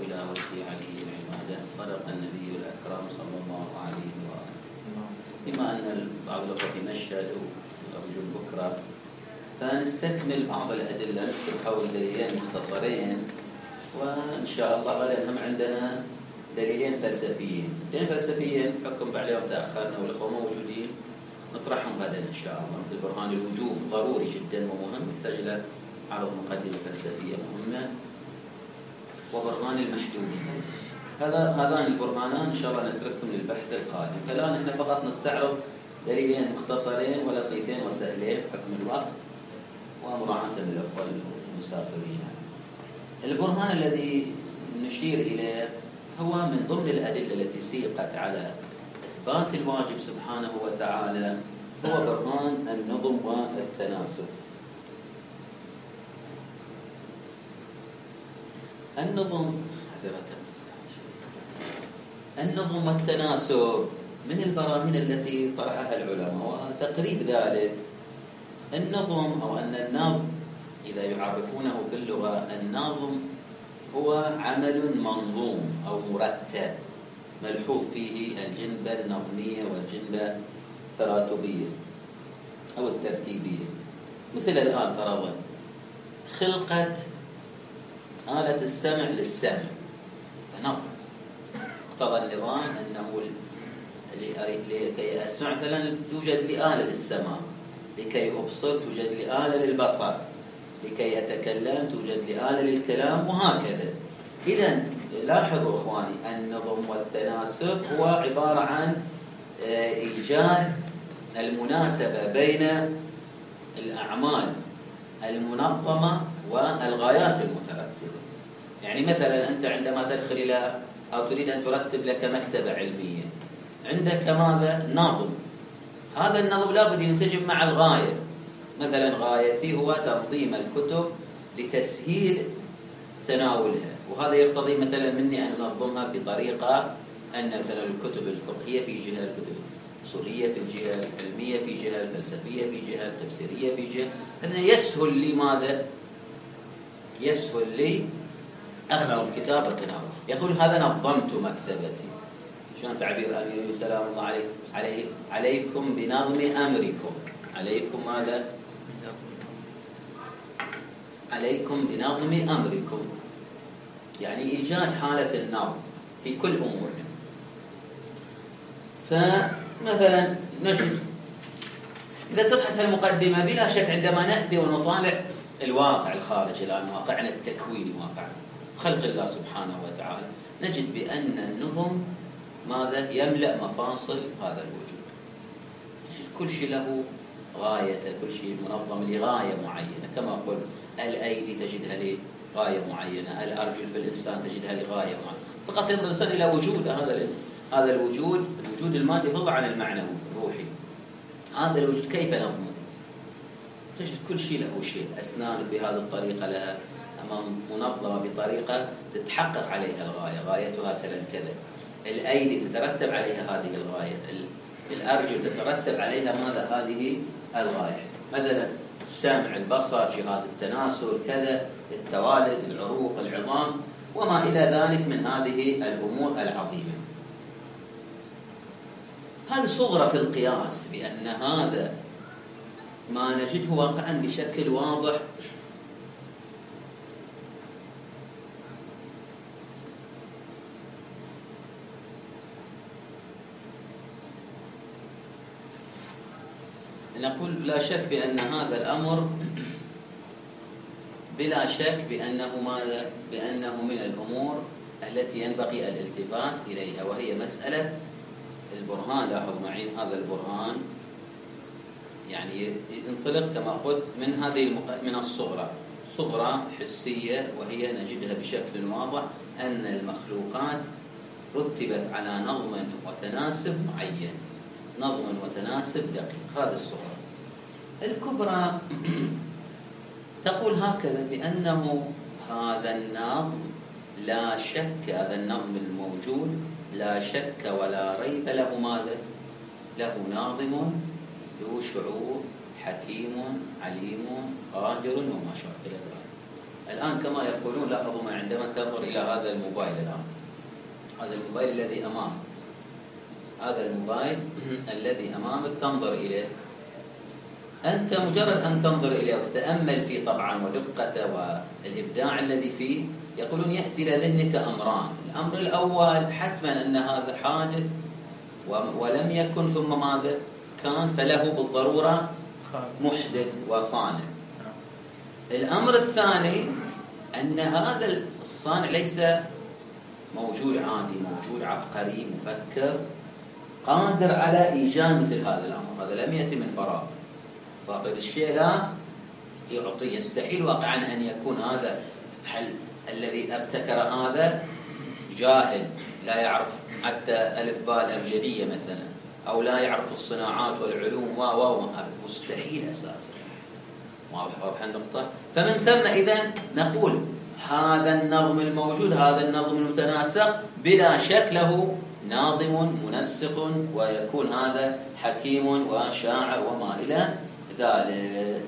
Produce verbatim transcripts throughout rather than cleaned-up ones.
إلى وجه علي العبادة. صدق النبي الأكرم صلى الله عليه وآله. بما أن بعض الأخوة في مشهد ورجل بكرة، فنستكمل بعض الأدلة نذكر حول دليلين مختصرين، وإن شاء الله غدا هم عندنا دليلين فلسفيين. دليلين فلسفيين بحكم بعد اليوم تأخرنا والأخوة موجودين نطرحهم غدا إن شاء الله، مثل برهان الوجوب ضروري جدا ومهم يحتاج إلى عرض مقدمة فلسفية مهمة، وبرهان المحدودية. هذا هذان البرهانان إن شاء الله نتركهم للبحث القادم. فالآن احنا فقط نستعرض دليلين مختصرين ولطيفين وسهلين بحكم الوقت ومراعاة للأخوة المسافرين. البرهان الذي نشير إليه هو من ضمن الأدلة التي سيقت على إثبات الواجب سبحانه وتعالى، هو برهان النظم والتناسب. النظم النظم والتناسب من البراهين التي طرحها العلماء، وتقريب ذلك النظم أو أن النظم إذا يعرفونه في اللغة، النظم هو عمل منظوم أو مرتب ملحوظ فيه الجنبة النظمية والجنبة التراتبية أو الترتيبية. مثل الآن فرضا خلقة آلة السمع للسمع، فنظم اقتضى النظام أنه لكي أسمع مثلا توجد لي آلة للسماع، لكي أبصر توجد لي آلة للبصر، لكي أتكلم توجد لي آلة للكلام، وهكذا. إذن لاحظوا إخواني، النظم والتناسب هو عبارة عن إيجاد المناسبة بين الأعمال المنظمة والغايات المترتبة. يعني مثلا أنت عندما تدخل إلى أو تريد أن ترتب لك مكتبة علمية، عندك ماذا؟ نظم. هذا النظم لابد ينسجم مع الغاية. مثلا غايتي هو تنظيم الكتب لتسهيل تناولها، وهذا يقتضي مثلا مني أن أنظمها بطريقة أن مثلا الكتب الفقهية في جهة، الكتب الأصولية في الجهة، العلمية في جهة، الفلسفية في جهة، التفسيرية في جهة. هذا يسهل لي ماذا؟ يسهل لي أخذ الكتاب وتناوله. يقول هذا نظمت مكتبتي. شلون تعبير أمير سلام الله عليه عليه عليكم بنظم أمركم. عليكم ماذا؟ عليكم بنظم أمركم، يعني إيجاد حالة النظم في كل أمورنا. فمثلا نجد إذا اتضحت المقدمة بلا شك عندما نأتي ونطالع الواقع الخارجي الآن، واقعنا التكويني، واقع خلق الله سبحانه وتعالى، نجد بأن النظم ماذا؟ يملأ مفاصل هذا الوجود. تجد كل شيء له غايته، كل شيء منظم لغاية معينة. كما أقول الأيدي تجدها لغاية معينة، الأرجل في الإنسان تجدها لغاية معينة. فقط ينظر الإنسان إلى وجود هذا هذا الوجود، الوجود المادي فضل عن المعنوي الروحي. هذا الوجود كيف نظمه؟ تجد كل شيء له شيء. أسنان بهذه الطريقة لها منظمة بطريقة تتحقق عليها الغاية، غايتها مثلا كذا. الأيدي تترتب عليها هذه الغاية، الأرجل تترتب عليها ماذا؟ هذه الغاية. مثلا السمع، البصر، جهاز التناسل، كذا، التوالد، العروق، العظام، وما إلى ذلك من هذه الأمور العظيمة. هل صغر في القياس بأن هذا ما نجده واقعا بشكل واضح؟ نقول لا شك بأن هذا الأمر بلا شك بأنه ماذا؟ بأنه من الأمور التي ينبغي الالتفات إليها، وهي مسألة البرهان. لاحظ معي هذا البرهان يعني ينطلق كما قلت من هذه المق... من الصغرى، صغرى حسية، وهي نجدها بشكل واضح أن المخلوقات رتبت على نظم وتناسب معين، نظم وتناسب دقيق. هذا الصغرى. الكبرى تقول هكذا بأنه هذا النظم لا شك، هذا النظم الموجود لا شك ولا ريب له ماذا؟ له ناظم ذو شعور حكيم عليم قادر وما شابه ذلك. الآن كما يقولون لاحظوا ما عندما تنظر إلى هذا الموبايل الآن، هذا الموبايل الذي أمامك، هذا الموبايل الذي أمامك تنظر إليه، أنت مجرد أن تنظر إليه وتتأمل فيه طبعا ودقته والإبداع الذي فيه، يقولون يأتي إلى ذهنك أمران. الأمر الأول حتما أن هذا حادث ولم يكن ثم ماذا كان، فله بالضرورة محدث وصانع. الأمر الثاني أن هذا الصانع ليس موجود عادي، موجود عبقري مفكر قادر على إيجاد مثل هذا الأمر، هذا لم يأتي من فراغ. فاقد الشيء لا يعطي، يستحيل واقعا أن يكون هذا الحل الذي ابتكر هذا جاهل لا يعرف حتى ألف باء الأبجدية مثلا، أو لا يعرف الصناعات والعلوم و و مستحيل أساسا. واضح النقطة؟ فمن ثم إذن نقول هذا النظم الموجود، هذا النظم المتناسق بلا شك له ناظم منسق، ويكون هذا حكيم وشاعر وما إلى ذلك.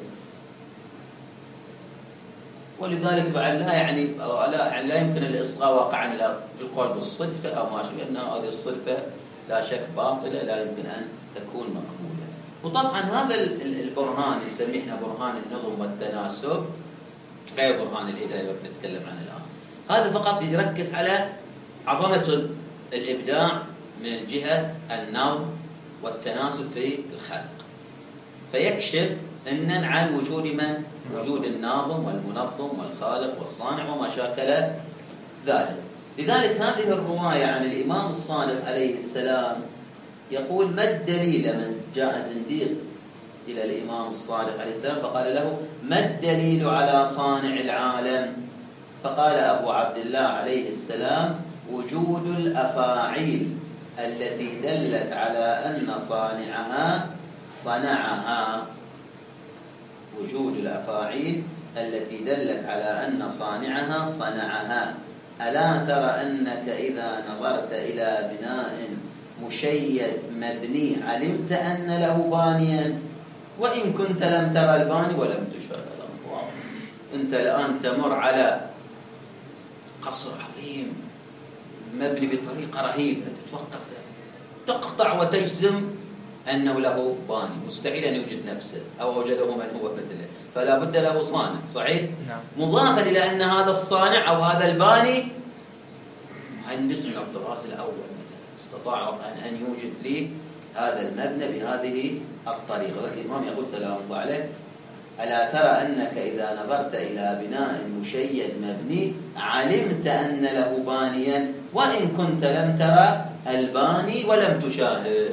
ولذلك بعد لا يعني لا, يعني لا يمكن الإصغاء واقعا إلى القول بالصدفة أو ما شابه، لأن هذه الصدفة لا شك باطلة لا يمكن أن تكون مقبولة. وطبعا هذا البرهان نسميه احنا برهان النظم والتناسب غير برهان الهداية اللي نتكلم عنه الآن. هذا فقط يركز على عظمة الإبداع من جهة النظم والتناسب في الخلق، فيكشف أن عن وجود من؟ وجود الناظم والمنظم والخالق والصانع وما شاكل ذلك. لذلك هذه الرواية عن الإمام الصادق عليه السلام يقول: ما الدليل؟ من جاء زنديق إلى الإمام الصادق عليه السلام فقال له: ما الدليل على صانع العالم؟ فقال أبو عبد الله عليه السلام: وجود الأفاعيل التي دلت على أن صانعها صنعها. وجود الأفاعيل التي دلت على أن صانعها صنعها. ألا ترى أنك إذا نظرت إلى بناء مشيد مبني علمت أن له بانيا، وإن كنت لم ترى الباني ولم تشاهد. أنت الآن تمر على قصر عظيم مبني بطريقة رهيبة، تتوقف تقطع وتجزم أنه له باني، مستحيل أن يوجد نفسه أو وجده من هو مثله، فلا بد له صانع. صحيح؟ نعم. مضافا إلى أن هذا الصانع أو هذا الباني مهندس من الطراز الأول مثلا، استطاع أن يوجد لي هذا المبنى بهذه الطريقة. ولكن الإمام يقول سلام الله عليه: ألا ترى أنك إذا نظرت إلى بناء مشيد مبني علمت أن له بانيا، وإن كنت لم ترى الباني ولم تشاهد.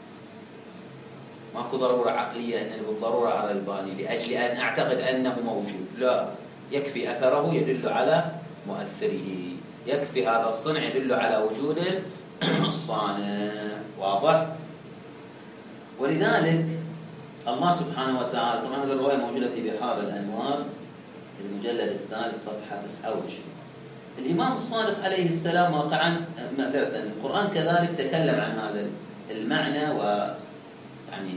ماكو ضرورة عقلية أنني بالضرورة أرى الباني لأجل أن أعتقد أنه موجود، لا، يكفي أثره يدل على مؤثره، يكفي هذا الصنع يدل على وجود الصانع. واضح؟ ولذلك الله سبحانه وتعالى، طبعا هذه الرواية موجودة في بحار الأنوار المجلد الثالث صفحة تسعة وعشرين. الإمام الصادق عليه السلام واقعا معذرة القرآن كذلك تكلم عن هذا المعنى، و يعني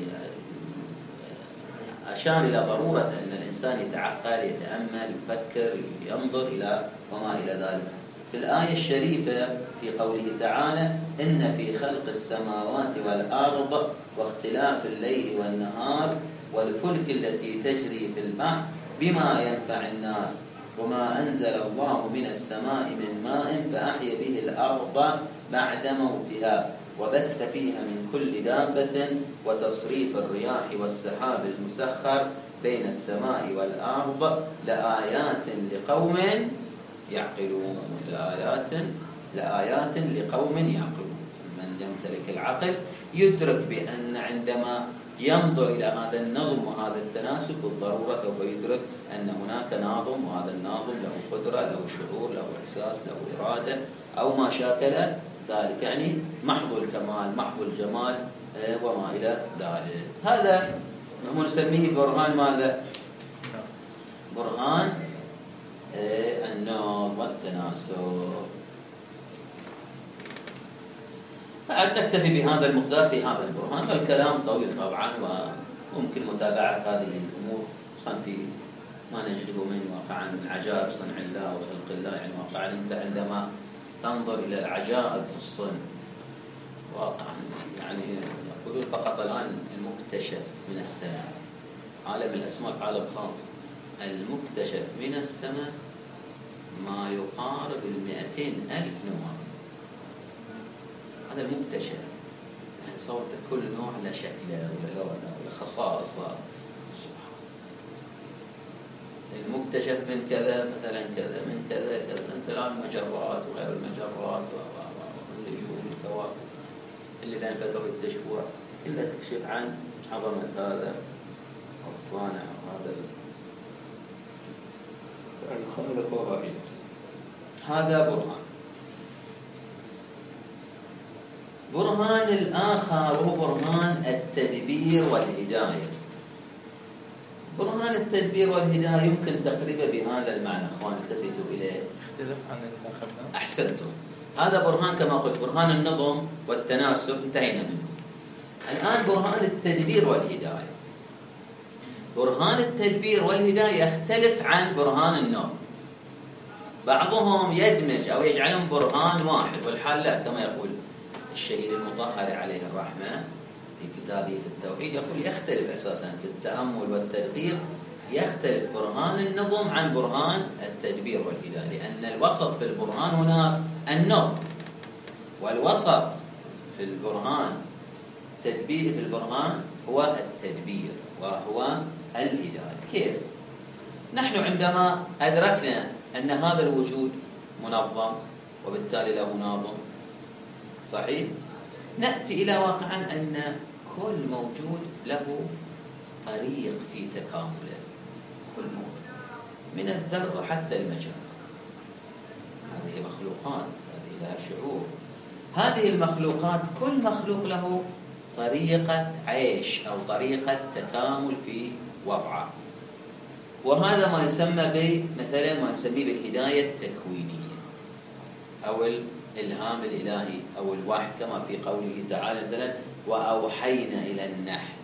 أشار إلى ضرورة أن الإنسان يتعقل، يتأمل، يفكر، ينظر إلى وما إلى ذلك. في الآية الشريفة في قوله تعالى: إن في خلق السماوات والأرض واختلاف الليل والنهار والفلك التي تجري في البحر بما ينفع الناس وما أنزل الله من السماء من ماء فأحيا به الأرض بعد موتها وبث فيها من كل دابة وتصريف الرياح والسحاب المسخر بين السماء والأرض لآيات لقوم يعقلون. لآيات لآيات لقوم يعقلون. من يمتلك العقل يدرك بأن عندما ينظر إلى هذا النظم وهذا التناسب بالضرورة سوف يدرك أن هناك ناظم، وهذا الناظم له قدرة، له شعور، له إحساس، له إرادة أو ما شاكل ذلك، يعني محض الكمال، محض الجمال وما إلى ذلك. هذا نسميه برهان ماذا؟ برهان النظم والتناسب. بعد نكتفي بهذا المقدار في هذا البرهان، والكلام طويل طبعا وممكن متابعة هذه الأمور خصوصا في ما نجده من واقعا عجائب صنع الله وخلق الله. يعني واقعا أنت عندما تنظر إلى العجائب في الصنع واقعا، يعني يقولون فقط الآن المكتشف من السماء، عالم الأسماك عالم خاص، المكتشف من السماء ما يقارب المئتين ألف نوع. هذا المكتشف، يعني صوت كل نوع له شكله ولا لونه ولا خصائصه. المكتشف من كذا مثلا كذا من كذا كذا. انت الان المجرات وغير المجرات والنجوم والكواكب اللي بين فتره يكتشفوها كلها تكشف عن عظمه هذا الصانع وهذا الخالق الرهيب. هذا برهان. برهان الآخر وهو برهان التدبير والهداية. برهان التدبير والهداية يمكن تقريبا بهذا المعنى اخوان التفتوا اليه. اختلف عن الاخر. احسنتم. هذا برهان كما قلت برهان النظم والتناسب انتهينا منه. الآن برهان التدبير والهداية. برهان التدبير والهداية يختلف عن برهان النظم. بعضهم يدمج أو يجعلهم برهان واحد، والحال لا، كما يقول الشهيد المطهر عليه الرحمة في كتابه في التوحيد، يقول يختلف أساسا في التأمل والتدقيق، يختلف برهان النظم عن برهان التدبير والهداية، لأن الوسط في البرهان هنا النظم، والوسط في البرهان تدبير في البرهان هو التدبير وهو الهداية. كيف؟ نحن عندما أدركنا أن هذا الوجود منظم وبالتالي له ناظم صحيح، نأتي إلى واقعا أن كل موجود له طريق في تكامله. كل موجود من الذرة حتى المجال، هذه مخلوقات، هذه لها شعور. هذه المخلوقات كل مخلوق له طريقة عيش أو طريقة تكامل في وضعه، وهذا ما يسمى ب مثلا ما نسميه بالهداية التكوينية أو الإلهام الإلهي أو الوحي، كما في قوله تعالى مثلا وأوحينا إلى النحل.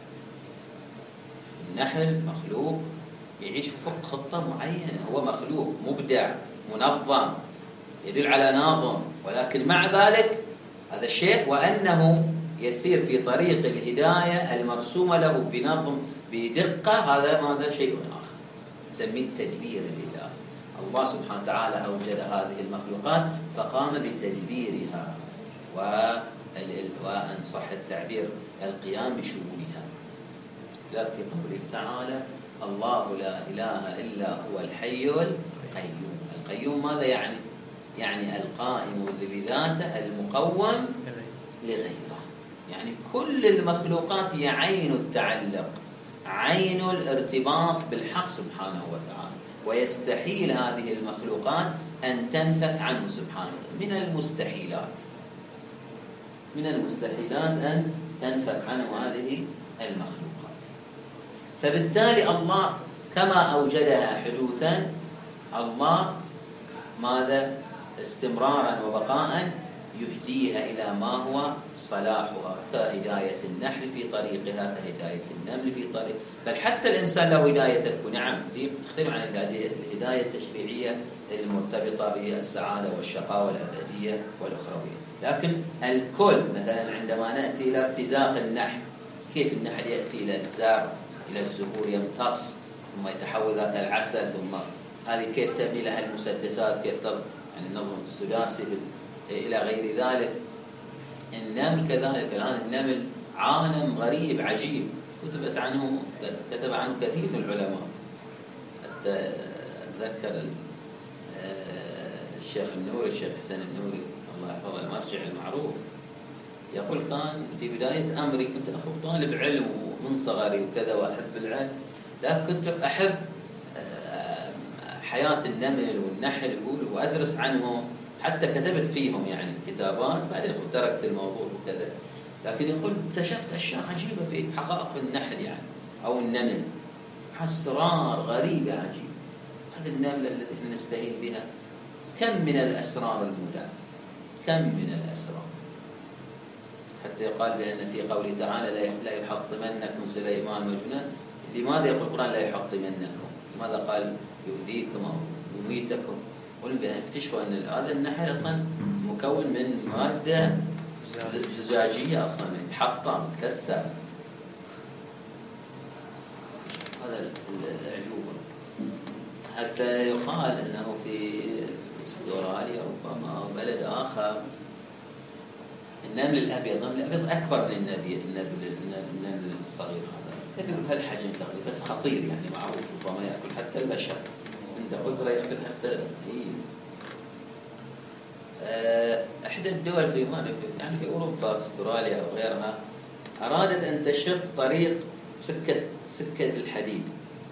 النحل مخلوق يعيش وفق خطة معينة، هو مخلوق مبدع منظم يدل على ناظم، ولكن مع ذلك هذا الشيء وأنه يسير في طريق الهداية المرسومة له بنظم بدقة، هذا ماذا شيء آخر نسميه التدبير الإلهي. الله سبحانه وتعالى أوجد هذه المخلوقات فقام بتدبيرها وإن صح التعبير القيام بشؤونها. لكن في قوله تعالى الله لا إله إلا هو الحي القيوم. القيوم ماذا يعني؟ يعني القائم بذاته المقوم لغيره. يعني كل المخلوقات هي عين التعلق، عين الارتباط بالحق سبحانه وتعالى، ويستحيل هذه المخلوقات أن تنفك عنه سبحانه وتعالى. من المستحيلات من المستحيلات أن تنفك عنه هذه المخلوقات. فبالتالي الله كما أوجدها حدوثا، الله ماذا استمرارا وبقاء يهديها إلى ما هو صلاحها، كهداية النحل في طريقها، كهداية النمل في طريق، بل حتى الإنسان له هداية تكون. نعم دي تختلف عن الهداية التشريعية المرتبطة بالسعادة والشقاوة الأبدية والأخروية. لكن الكل مثلا عندما نأتي إلى ارتزاق النحل، كيف النحل يأتي إلى الزرع إلى الزهور يمتص ثم يتحول ذاك العسل، ثم هذه كيف تبني لها المسدسات، كيف تر... يعني النظم السداسي إلى غير ذلك. النمل كذلك، الآن النمل عالم غريب عجيب كتبت عنه كتب عنه كثير من العلماء. حتى أتذكر الشيخ النوري الشيخ حسين النوري الله يحفظه المرجع المعروف يقول كان في بداية أمري كنت أخذ طالب علم من صغري وكذا وأحب العلم، لكن كنت أحب حياة النمل والنحل يقول وأدرس عنهم، حتى كتبت فيهم يعني كتابات، بعدين تركت الموضوع وكذا. لكن يقول اكتشفت أشياء عجيبة في حقائق النحل يعني أو النمل، أسرار غريبة عجيبة. هذه النملة التي احنا نستهين بها كم من الأسرار المودعة، كم من الأسرار، حتى يقال بأن في قوله تعالى لا يحطمنكم سليمان وجنوده. لماذا يقول القرآن لا يحطمنكم؟ ماذا قال؟ يؤذيكم أو يميتكم. اكتشفوا أن هذا النحل أصلا مكون من مادة زجاجية أصلا يتحطم يتكسر. هذا الأعجوبة. حتى يقال أنه في استراليا ربما أو بلد آخر النمل الأبيض، النمل الأبيض أكبر من النمل النمل الصغير هذا، كبير بهالحجم تقريبا بس خطير يعني معروف، ربما يأكل حتى البشر، عنده قدرة يأكل حتى إيه. إحدى الدول في يعني في أوروبا في استراليا أو غيرها أرادت أن تشق طريق سكة سكة الحديد،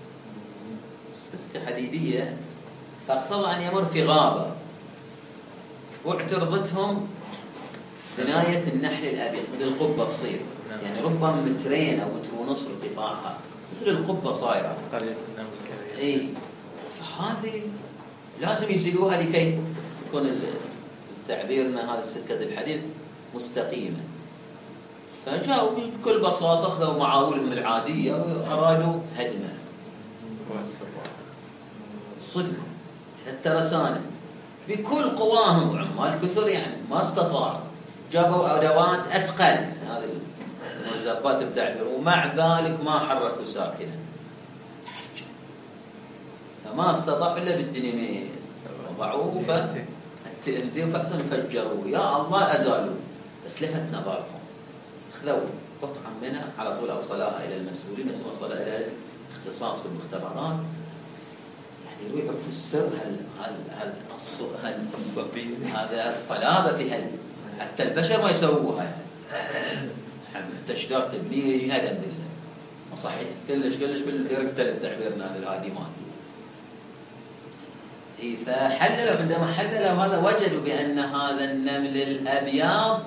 سكة حديدية، فاقتضى أن يمر في غابة، واعترضتهم بناية النحل الأبيض مثل القبة تصير يعني ربما مترين أو متر ونصف ارتفاعها مثل القبة صايرة قرية النمل الكبيرة. إيه، فهذه لازم يزيلوها لكي يكون تعبيرنا هذا السكة الحديد مستقيمة. فجاءوا بكل بساطة أخذوا معاولهم العادية وأرادوا هدمه صدمة الترسانة بكل قواهم، عمال كثر يعني ما استطاعوا، جابوا أدوات أثقل هذه المرزبات بتعبير، ومع ذلك ما حركوا ساكنا، فما استطاعوا إلا بالديناميت وضعوه فالتي فجروه، يا الله أزالوا. بس لفت نظرهم، أخذوا قطعة منها على طول أوصلها إلى المسؤولين، بس وصلها إلى اختصاص في المختبرات، يعني يعرفوا السر هل هل هل هل هذا الصلابة في هل حتى البشر ما يسووها يعني. تشجار تبنيه ينادم بالله ما صحيح كلش كلش بالديركتر بتعبيرنا للهادمات. فحللوا عندما حللوا هذا وجدوا بأن هذا النمل الأبيض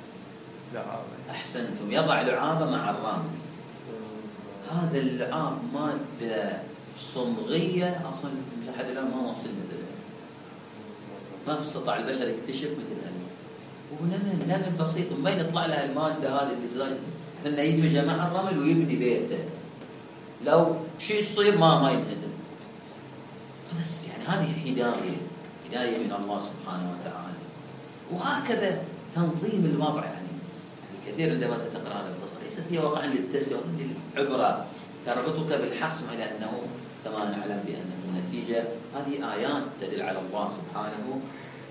أحسنتم يضع لعابة مع الرمل. هذا اللعاب مادة صمغية أصلا لحد الآن ما وصل مثلها، ما استطاع البشر يكتشف مثل هذا. ونمل نمل بسيط ما يطلع لها المادة هذه اللي زايد إنه يدمج مع الرمل ويبني بيته، لو شيء يصير ما ما ينهدم. هذا يعني هذه هداية هداية من الله سبحانه وتعالى. وهكذا تنظيم الوضع يعني, يعني كثير عندما تقرأ هذا القصة ليست هي واقعا للتسوية للعبرة، تربطك بالحق إلى أنه كما نعلم بأن النتيجة هذه آيات تدل على الله سبحانه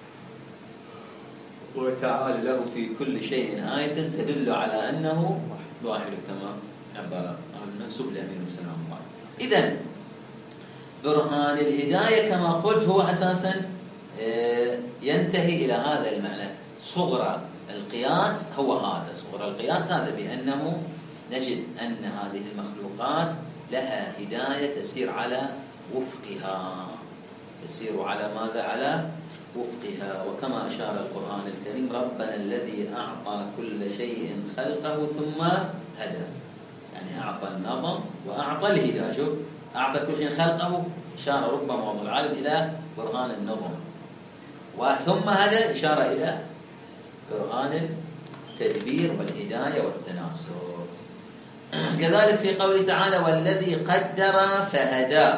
وتعالى له في كل شيء آية تدل على أنه واحد كما عبر المنسوب لأمير السلام الله. إذن برهان الهداية كما قلت هو أساسا ينتهي إلى هذا المعنى. صغرى القياس هو هذا، صغرى القياس هذا بأنه نجد أن هذه المخلوقات لها هداية تسير على وفقها، تسير على ماذا؟ على وفقها. وكما أشار القرآن الكريم ربنا الذي أعطى كل شيء خلقه ثم هدى، يعني أعطى النظم وأعطى الهداية. شوف أعطى كل شيء خلقه إشارة ربما موضوع العالم إلى برهان النظم، وثم هدى إشارة إلى برهان التدبير والهداية والتناسق. كذلك في قوله تعالى والذي قدر فهدى،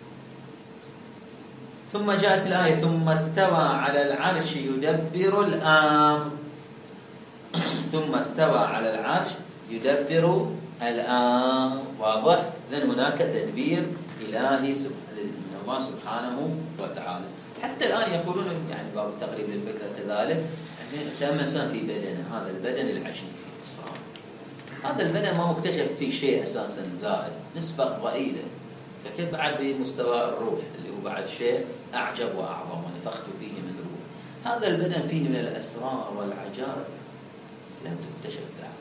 ثم جاءت الآية ثم استوى على العرش يدبر الأمر، ثم استوى على العرش يدبر الأمر. واضح؟ إذن هناك تدبير إلهي من الله سبحانه وتعالى. حتى الآن يقولون يعني باب التقريب للفكرة كذلك، يعني مثلا في بدن هذا البدن العجيب في إسرائيل، هذا البدن ما مكتشف فيه شيء أساسا زائد، نسبة ضئيلة، فكيف بعد بمستوى الروح اللي هو بعد شيء أعجب وأعظم ونفخت فيه من روح. هذا البدن فيه من الأسرار والعجائب لم تكتشف بعد.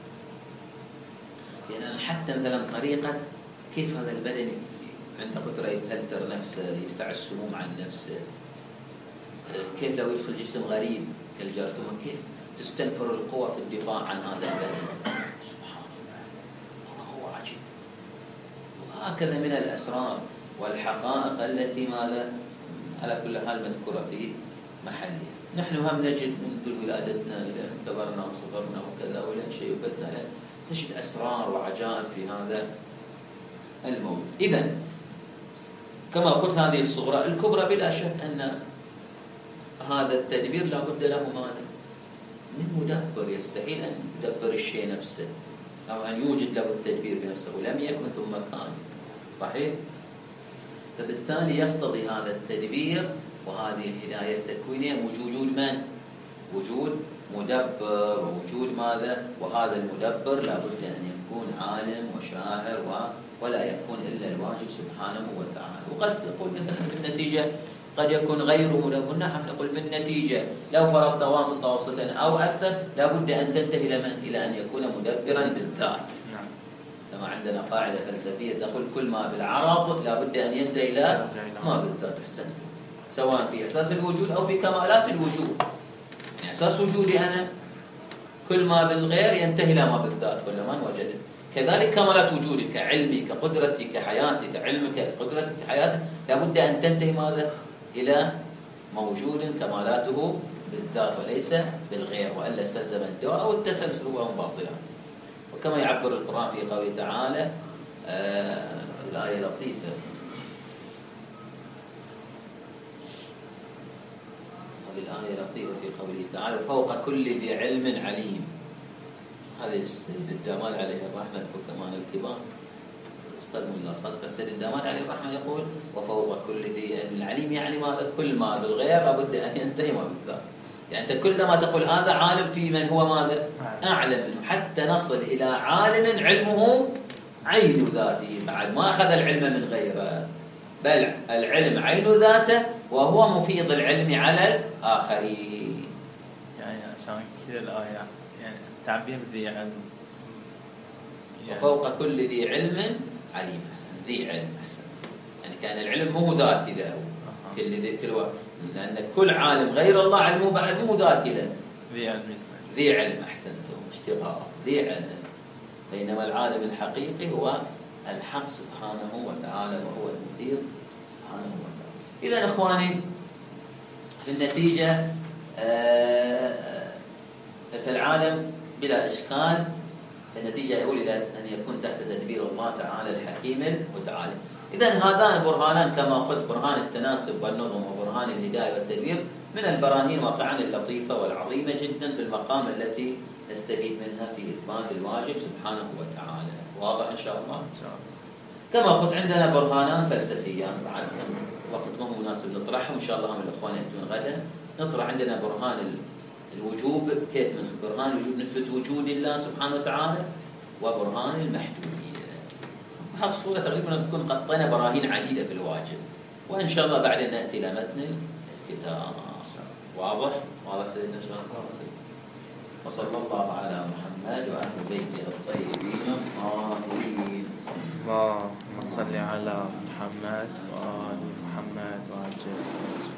يعني حتى مثلا طريقة كيف هذا البدن عنده قدرة يفلتر نفسه، يدفع السموم عن نفسه، كيف لو يدخل جسم غريب كالجرثومة كيف تستنفر القوة في الدفاع عن هذا البدن. سبحان الله، قوة عجيبة. وهكذا من الأسرار والحقائق التي ماذا على كل حال مذكورة في محلها. نحن هم نجد منذ ولادتنا إلى كبرنا وصغرنا وكذا ولن شيبتنا تجد أسرار وعجائب في هذا الموضوع. إذن كما قلت هذه الصغرى. الكبرى بلا شك أن هذا التدبير لا بد له مانع من مدبر، يستحيل أن يدبر الشيء نفسه أو أن يوجد له التدبير بنفسه، لم يكن ثم كان. صحيح؟ فبالتالي يقتضي هذا التدبير وهذه الهداية التكوينية وجود من؟ وجود مدبر ووجود ماذا؟ وهذا المدبر لا بد أن يكون عالم وشاعر و... ولا يكون إلا الواجب سبحانه وتعالى. وقد تقول مثلا في النتيجة قد يكون غير مدبر. نحن نقول في النتيجة لو فرضت واسطة واسطة أو أكثر لا بد أن تنتهي إلى من؟ إلى أن يكون مدبرا بالذات. نعم. كما عندنا قاعدة فلسفية تقول كل ما بالعرض لا بد أن ينتهي إلى ما بالذات. أحسنتم. سواء في أساس الوجود أو في كمالات الوجود. يعني أساس وجودي أنا كل ما بالغير ينتهي إلى ما بالذات ولا من وجده. كذلك كمالات وجودك كعلمي كقدرتي كحياتي كعلمك كقدرتك كحياتك لا بد أن تنتهي ماذا؟ إلى موجود كمالاته بالذات وليس بالغير، وإلا استلزم الدور أو التسلسل وهم باطلا. وكما يعبر القرآن في قوله تعالى آه الآية لطيفة، هذه الآية لطيفة في قوله تعالى فوق كل ذي علم عليم. هذا السيد الدامان عليه الرحمة الحكمان الكبار أستاذ من الأصحاب، فالسيد الدامان عليه الرحمة يقول وفوق كل ذي علم عليم، يعني ماذا؟ كل ما بالغير لابد أن ينتهي ما بالذات. يعني أنت كلما تقول هذا عالم في من هو ماذا؟ أعلم منه، حتى نصل إلى عالم علمه عين ذاته، بعد ما أخذ العلم من غيره، بل العلم عين ذاته وهو مفيض العلم على الآخرين. يعني عشان كذا الآية يعني تعبير ذي علم يعني وفوق كل ذي علم عليم. حسن، ذي علم. حسن، يعني كان العلم مو ذاتي له أه. كل ذي كل و... لأن كل عالم غير الله علمه بعد مو ذاتي له، ذي علم. ذي علم. أحسنتم، اشتغال ذي علم. بينما العالم الحقيقي هو الحق سبحانه وتعالى وهو المفيض سبحانه وتعالى. إذا إخواني في النتيجة في العالم بلا إشكال النتيجة يقول إلى أن يكون تحت تدبير الله تعالى الحكيم المتعالي. إذن هذان برهانان كما قلت، برهان التناسب والنظم وبرهان الهداية والتدبير، من البراهين واقعا اللطيفة والعظيمة جدا في المقام التي نستفيد منها في إثبات الواجب سبحانه وتعالى. واضح إن شاء الله؟ إن شاء الله. كما قلت عندنا برهانان فلسفيان بعد وقت ما هو مناسب نطرحهم إن شاء الله. هم الإخوان يأتون غدا نطرح. عندنا برهان الوجوب، كيف من برهان الوجوب نثبت وجود الله سبحانه وتعالى، وبرهان المحدودية. بهالصورة تقريبا نكون قطينا براهين عديدة في الواجب، وإن شاء الله بعد نأتي إلى متن الكتاب. واضح؟ واضح سيدنا إن شاء الله. وصلى الله على محمد وأهل بيته الطيبين الطاهرين. اللهم صل على محمد وآل محمد وعجل